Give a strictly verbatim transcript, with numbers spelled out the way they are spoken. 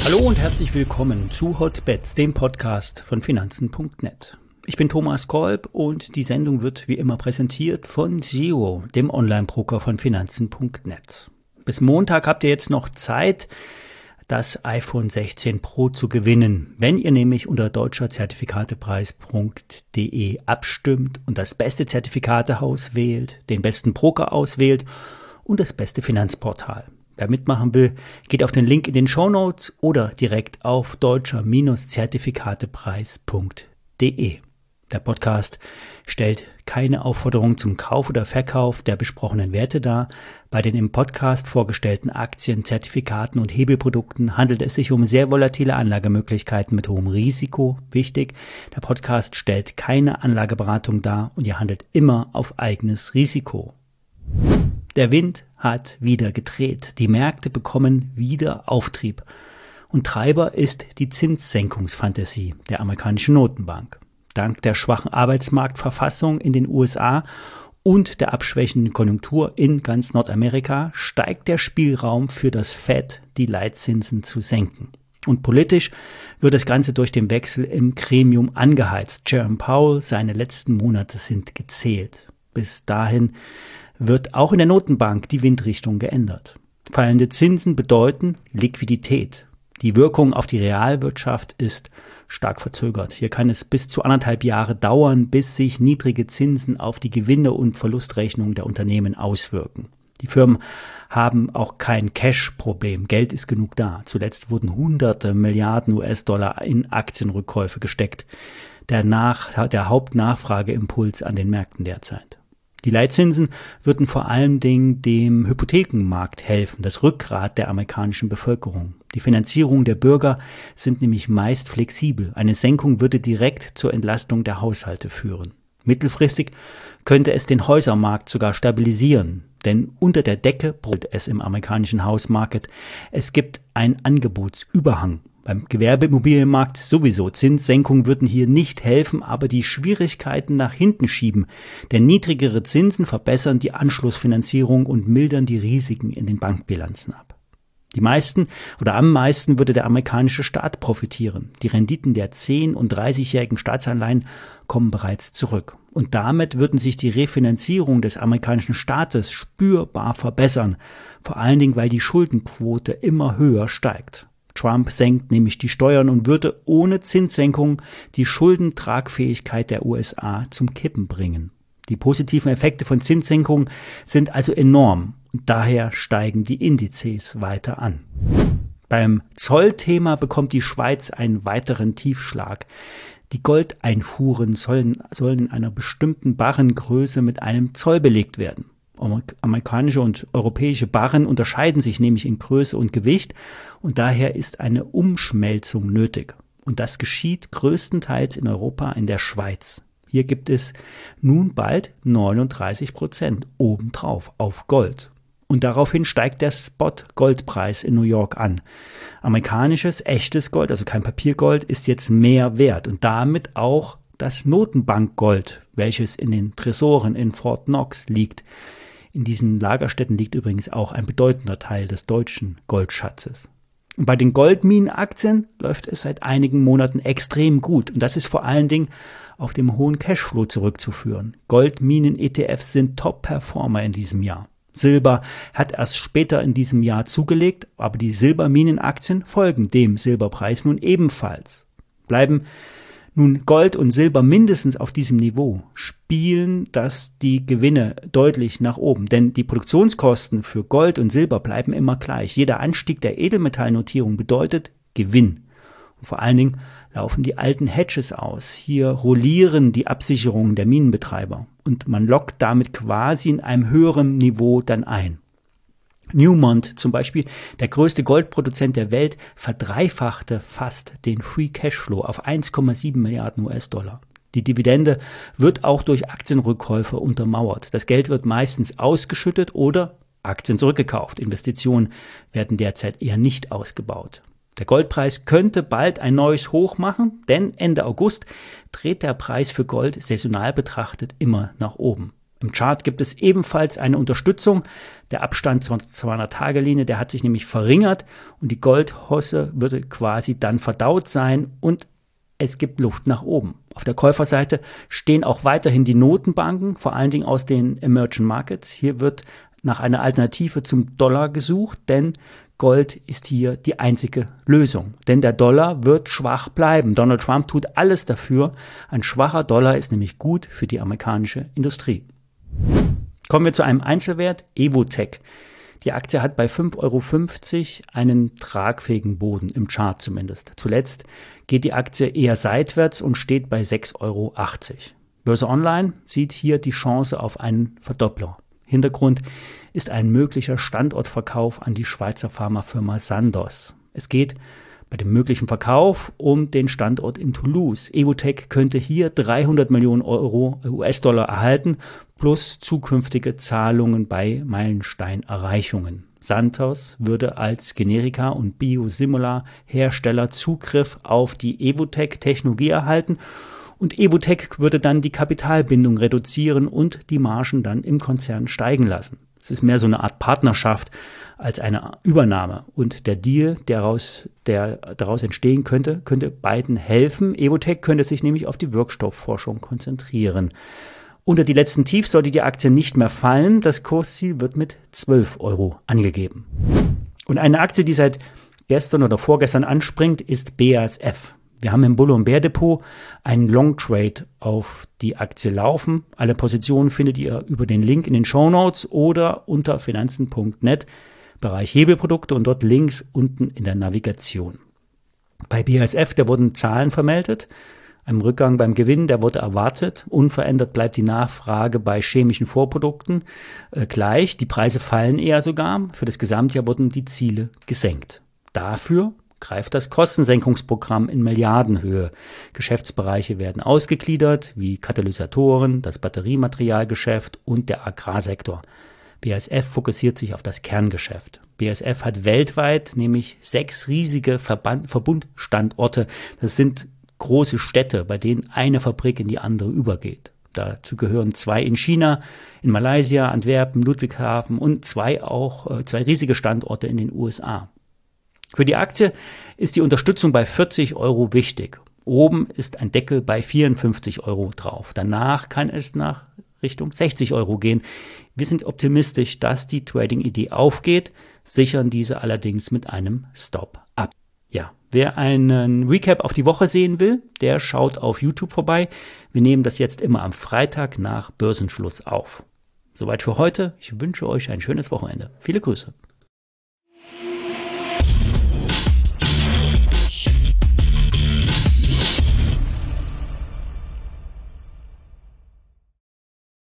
Hallo und herzlich willkommen zu Hotbets, dem Podcast von Finanzen punkt net. Ich bin Thomas Kolb und die Sendung wird wie immer präsentiert von Giro, dem Online-Broker von Finanzen punkt net. Bis Montag habt ihr jetzt noch Zeit, das iPhone sechzehn Pro zu gewinnen, wenn ihr nämlich unter deutscher zertifikatepreis punkt de abstimmt und das beste Zertifikatehaus wählt, den besten Broker auswählt und das beste Finanzportal. Wer mitmachen will, geht auf den Link in den Shownotes oder direkt auf deutscher Zertifikatepreis punkt de. Der Podcast stellt keine Aufforderung zum Kauf oder Verkauf der besprochenen Werte dar. Bei den im Podcast vorgestellten Aktien, Zertifikaten und Hebelprodukten handelt es sich um sehr volatile Anlagemöglichkeiten mit hohem Risiko. Wichtig, der Podcast stellt keine Anlageberatung dar und ihr handelt immer auf eigenes Risiko. Der Wind hat wieder gedreht. Die Märkte bekommen wieder Auftrieb. Und Treiber ist die Zinssenkungsfantasie der amerikanischen Notenbank. Dank der schwachen Arbeitsmarktverfassung in den U S A und der abschwächenden Konjunktur in ganz Nordamerika steigt der Spielraum für das Fed, die Leitzinsen zu senken. Und politisch wird das Ganze durch den Wechsel im Gremium angeheizt. Jerome Powell, seine letzten Monate sind gezählt. Bis dahin wird auch in der Notenbank die Windrichtung geändert. Fallende Zinsen bedeuten Liquidität. Die Wirkung auf die Realwirtschaft ist stark verzögert. Hier kann es bis zu anderthalb Jahre dauern, bis sich niedrige Zinsen auf die Gewinne- und Verlustrechnung der Unternehmen auswirken. Die Firmen haben auch kein Cash-Problem. Geld ist genug da. Zuletzt wurden hunderte Milliarden U S-Dollar in Aktienrückkäufe gesteckt. Der, Nach- der Hauptnachfrageimpuls an den Märkten derzeit. Die Leitzinsen würden vor allen Dingen dem Hypothekenmarkt helfen, das Rückgrat der amerikanischen Bevölkerung. Die Finanzierung der Bürger sind nämlich meist flexibel. Eine Senkung würde direkt zur Entlastung der Haushalte führen. Mittelfristig könnte es den Häusermarkt sogar stabilisieren, denn unter der Decke brodelt es im amerikanischen Hausmarkt. Es gibt einen Angebotsüberhang. Beim Gewerbeimmobilienmarkt sowieso. Zinssenkungen würden hier nicht helfen, aber die Schwierigkeiten nach hinten schieben. Denn niedrigere Zinsen verbessern die Anschlussfinanzierung und mildern die Risiken in den Bankbilanzen ab. Die meisten oder am meisten würde der amerikanische Staat profitieren. Die Renditen der zehn- und dreißigjährigen Staatsanleihen kommen bereits zurück. Und damit würden sich die Refinanzierung des amerikanischen Staates spürbar verbessern. Vor allen Dingen, weil die Schuldenquote immer höher steigt. Trump senkt nämlich die Steuern und würde ohne Zinssenkung die Schuldentragfähigkeit der U S A zum Kippen bringen. Die positiven Effekte von Zinssenkungen sind also enorm und daher steigen die Indizes weiter an. Beim Zollthema bekommt die Schweiz einen weiteren Tiefschlag. Die Goldeinfuhren sollen, sollen in einer bestimmten Barrengröße mit einem Zoll belegt werden. Amerikanische und europäische Barren unterscheiden sich nämlich in Größe und Gewicht und daher ist eine Umschmelzung nötig. Und das geschieht größtenteils in Europa in der Schweiz. Hier gibt es nun bald neununddreißig Prozent obendrauf auf Gold. Und daraufhin steigt der Spot-Goldpreis in New York an. Amerikanisches, echtes Gold, also kein Papiergold, ist jetzt mehr wert und damit auch das Notenbankgold, welches in den Tresoren in Fort Knox liegt. In diesen Lagerstätten liegt übrigens auch ein bedeutender Teil des deutschen Goldschatzes. Und bei den Goldminenaktien läuft es seit einigen Monaten extrem gut. Und das ist vor allen Dingen auf dem hohen Cashflow zurückzuführen. Goldminen-E T Fs sind Top-Performer in diesem Jahr. Silber hat erst später in diesem Jahr zugelegt, aber die Silberminenaktien folgen dem Silberpreis nun ebenfalls. Bleiben nun Gold und Silber mindestens auf diesem Niveau, spielen das die Gewinne deutlich nach oben. Denn die Produktionskosten für Gold und Silber bleiben immer gleich. Jeder Anstieg der Edelmetallnotierung bedeutet Gewinn. Und vor allen Dingen laufen die alten Hedges aus. Hier rollieren die Absicherungen der Minenbetreiber. Und man lockt damit quasi in einem höheren Niveau dann ein. Newmont zum Beispiel, der größte Goldproduzent der Welt, verdreifachte fast den Free Cashflow auf eins Komma sieben Milliarden U S-Dollar. Die Dividende wird auch durch Aktienrückkäufe untermauert. Das Geld wird meistens ausgeschüttet oder Aktien zurückgekauft. Investitionen werden derzeit eher nicht ausgebaut. Der Goldpreis könnte bald ein neues Hoch machen, denn Ende August dreht der Preis für Gold saisonal betrachtet immer nach oben. Im Chart gibt es ebenfalls eine Unterstützung. Der Abstand zur zweihundert-Tage-Linie, der hat sich nämlich verringert und die Goldhosse würde quasi dann verdaut sein und es gibt Luft nach oben. Auf der Käuferseite stehen auch weiterhin die Notenbanken, vor allen Dingen aus den Emerging Markets. Hier wird nach einer Alternative zum Dollar gesucht, denn Gold ist hier die einzige Lösung. Denn der Dollar wird schwach bleiben. Donald Trump tut alles dafür. Ein schwacher Dollar ist nämlich gut für die amerikanische Industrie. Kommen wir zu einem Einzelwert, Evotec. Die Aktie hat bei fünf Euro fünfzig einen tragfähigen Boden, im Chart zumindest. Zuletzt geht die Aktie eher seitwärts und steht bei sechs Euro achtzig. Börse Online sieht hier die Chance auf einen Verdoppler. Hintergrund ist ein möglicher Standortverkauf an die Schweizer Pharmafirma Sandoz. Es geht bei dem möglichen Verkauf um den Standort in Toulouse. Evotec könnte hier dreihundert Millionen Euro U S-Dollar erhalten, plus zukünftige Zahlungen bei Meilensteinerreichungen. Sandoz würde als Generika- und Biosimilar-Hersteller Zugriff auf die Evotec-Technologie erhalten und Evotec würde dann die Kapitalbindung reduzieren und die Margen dann im Konzern steigen lassen. Es ist mehr so eine Art Partnerschaft als eine Übernahme. Und der Deal, der daraus, der daraus entstehen könnte, könnte beiden helfen. Evotec könnte sich nämlich auf die Wirkstoffforschung konzentrieren. Unter die letzten Tiefs sollte die Aktie nicht mehr fallen. Das Kursziel wird mit zwölf Euro angegeben. Und eine Aktie, die seit gestern oder vorgestern anspringt, ist B A S F. Wir haben im Bull- und Bär-Depot einen Long-Trade auf die Aktie laufen. Alle Positionen findet ihr über den Link in den Shownotes oder unter finanzen punkt net, Bereich Hebelprodukte und dort links unten in der Navigation. Bei B A S F, da wurden Zahlen vermeldet. Ein Rückgang beim Gewinn, der wurde erwartet. Unverändert bleibt die Nachfrage bei chemischen Vorprodukten äh, gleich. Die Preise fallen eher sogar. Für das Gesamtjahr wurden die Ziele gesenkt. Dafür greift das Kostensenkungsprogramm in Milliardenhöhe. Geschäftsbereiche werden ausgegliedert, wie Katalysatoren, das Batteriematerialgeschäft und der Agrarsektor. B A S F fokussiert sich auf das Kerngeschäft. B A S F hat weltweit nämlich sechs riesige Verband- Verbundstandorte. Das sind große Städte, bei denen eine Fabrik in die andere übergeht. Dazu gehören zwei in China, in Malaysia, Antwerpen, Ludwigshafen und zwei auch äh, zwei riesige Standorte in den U S A. Für die Aktie ist die Unterstützung bei vierzig Euro wichtig. Oben ist ein Deckel bei vierundfünfzig Euro drauf. Danach kann es nach Richtung sechzig Euro gehen. Wir sind optimistisch, dass die Trading-Idee aufgeht, sichern diese allerdings mit einem Stop ab. Ja, wer einen Recap auf die Woche sehen will, der schaut auf YouTube vorbei. Wir nehmen das jetzt immer am Freitag nach Börsenschluss auf. Soweit für heute. Ich wünsche euch ein schönes Wochenende. Viele Grüße.